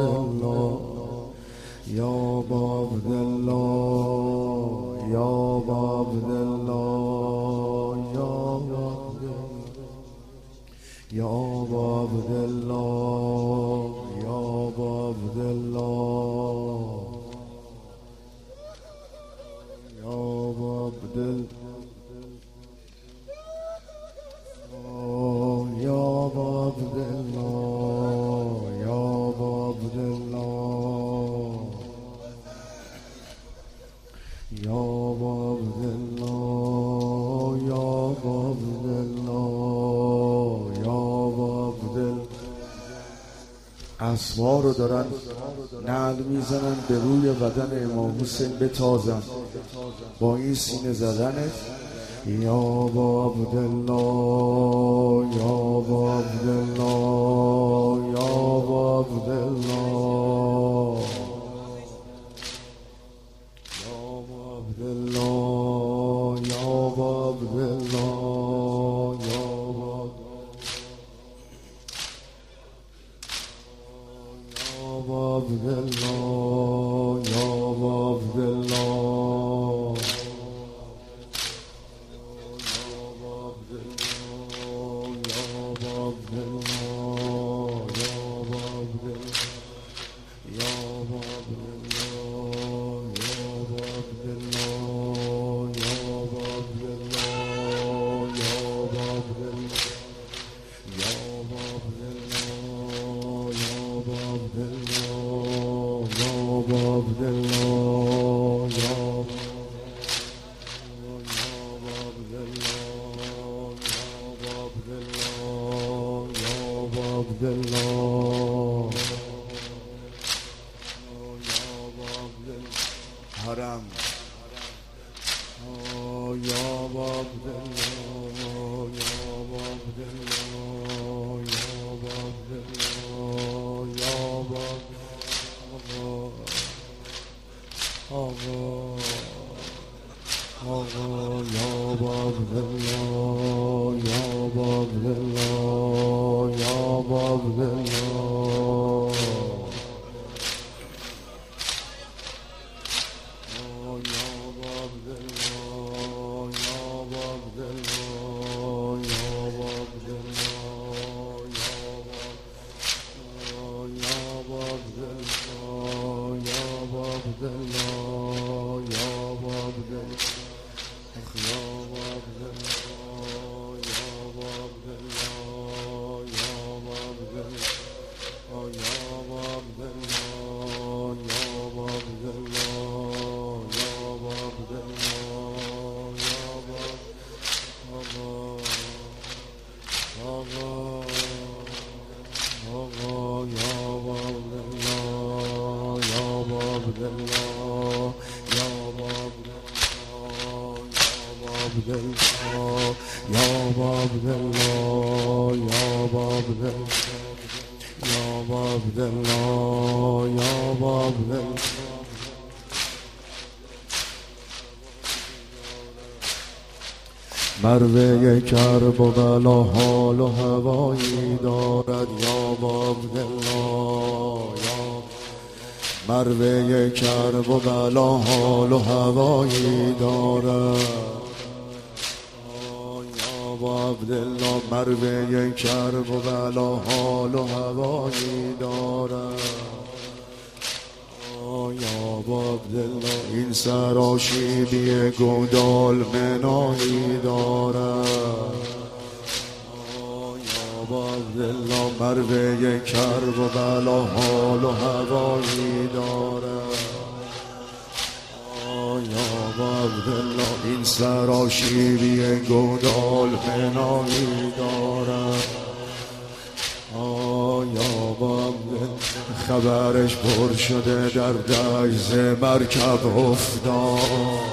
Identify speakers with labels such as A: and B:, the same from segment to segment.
A: عبدالله یا ابا عبدالله یا ابا عبدالله یا ابا عبدالله یا ابا عبدالله یا ابا عبدالله یا ابا عبدالله یا ابا عبدالله یا ابا عبدالله یا ابا عبدالله یا ابا عبدالله. اسما رو دارن نعل میزنن به روی بدن امام حسین بتازن با این سینه زدنش. یا ابا عبدالله یا ابا عبدالله یا ابا عبدالله یا ابا عبدالله یا ابا عبدالله یا ابا عبدالله یا ابا عبدالله حرم یا ابا عبدالله یا ابا عبدالله یا ابا عبدالله یا ابا یا ابا عبدالله یا ابا عبدالله یا ابا عبدالله مروه کربلا حال و هوایی دارد یا ابا عبدالله مروه کربلا حال و هوایی دارد یا ابا عبدالله مروه کربلا حال و هوایی دارد یا ابا عبدالله این سراشیبی گودال منایی دارد یا ابا عبدالله مروه کربلا حال و هوایی دارد یا ابا عبدالله این سراشیبی گودال منایی دارد یا ابا عبدالله خبرش پر شده در دشت مرکب افتاد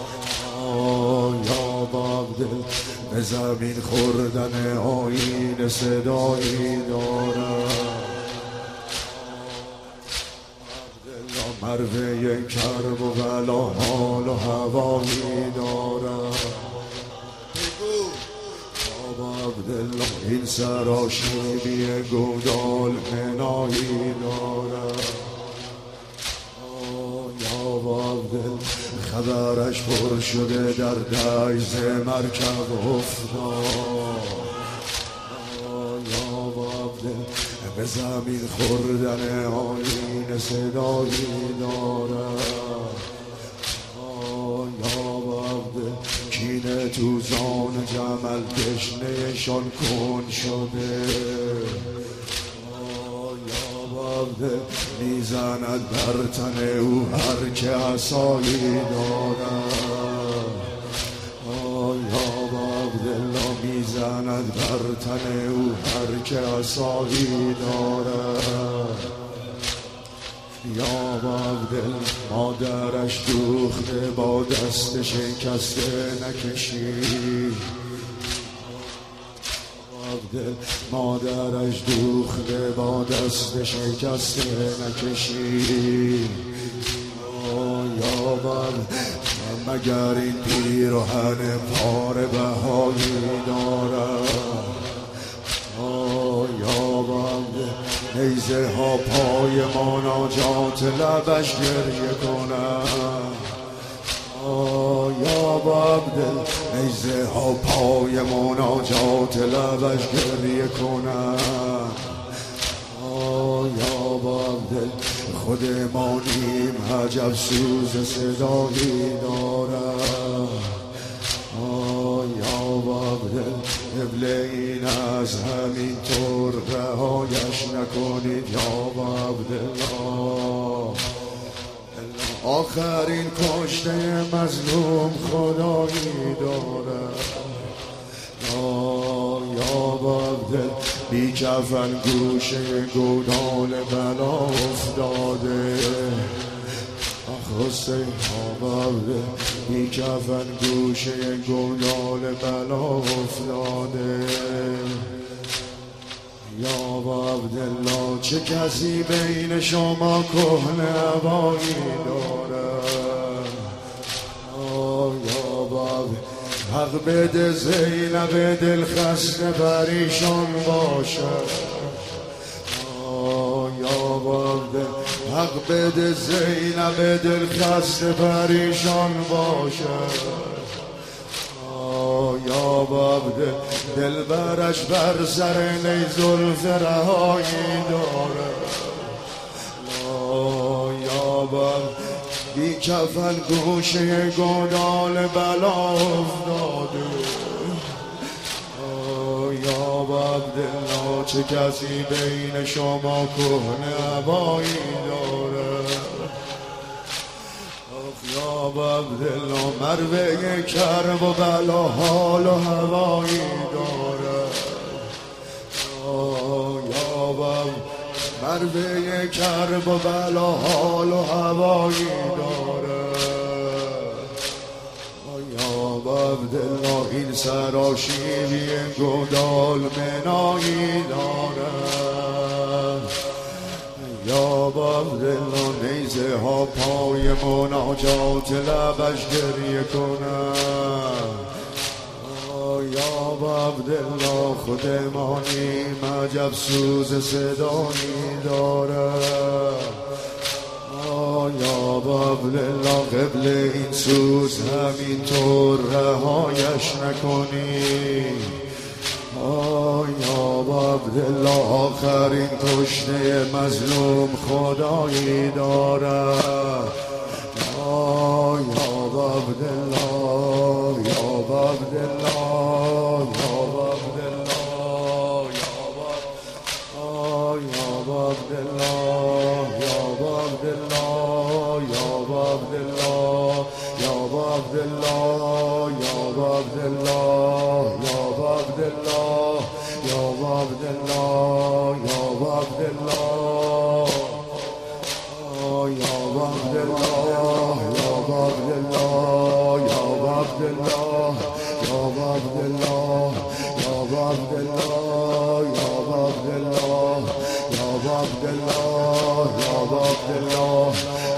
A: یا ابا عبدالله به زمین خوردن آیین صدایی دارد مروه کربلا حال و هوایی دارد عبدالله این سراشیبی گودال منایی دارد. یا عبدالله خبرش پر شده در دیز مرکب افتاد. یا عبدالله به زمین خوردن آیین صدایی دارد. یا عبدالله کینه تو زان جمل تشنه‌شان کن شده. یا عبدالله میزند بر تن او هر که عصایی دارد. یا عبدالله میزند بر تن او هر که عصایی دارد. یا عبدالله مادرش دوخته با دست شکسته نکشید. عبدالله مادرش دوخته با دست شکسته نکشید. یا عبدالله مگر این پیراهن پاره بهایی دارد. یا عبدالله نیزه ها پای مناجات لبش گریه کنند. یا عبدالله نیزه ها پای مناجات لبش گریه کنند. یا عبدالله خود ما نیم عجب سوز صدایی دارد. یا عبدالله قبله این از همین طور رهایش نکنید. یا عبدالله آخرین کشته مظلوم خدایی دارد. یا عبدالله بی کفن گوشه گودال بلا افتاده. حسین عبدالله بی کفن گوشه گودال بلا افتاده. یا عبدالله چه کسی بین شما کهنه هوایی دارد. یا عبدالله حق بده زینب دل خسته پریشان باشد. یا عبدالله حق بده زینب دل خسته پریشان باشد. یا عبدالله دل برش بر سر نی زلف رهایی دارد. یا عبدالله بی کفن گوشه گودال بلا افتاده. یا عبدالله چه کسی بین شما کهنه هوایی دارد. یا عبدالله مروه کرب و بلا حال و هوایی دارد. یا عبدالله مروه کرب و بلا حال و هوایی دارد. یا عبدالله این سراشیبی گودال منایی دارد. یا عبدالله نیزه ها پای مناجات لبش گریه کنند. یا عبدالله خود ما نیم عجب سوز صدایی دارد. یا عبدالله قبل این سوز همینطور رهایش نکنی. یا عبدالله آخرین کشته مظلوم خدایی دارد. یا عبدالله یا عبدالله یا عبدالله یا عبدالله یا عبدالله یا عبدالله یا عبدالله یا عبدالله یا عبدالله یا عبدالله یا عبدالله یا عبدالله یا عبدالله یا عبدالله یا عبدالله یا عبدالله یا عبدالله یا عبدالله یا عبدالله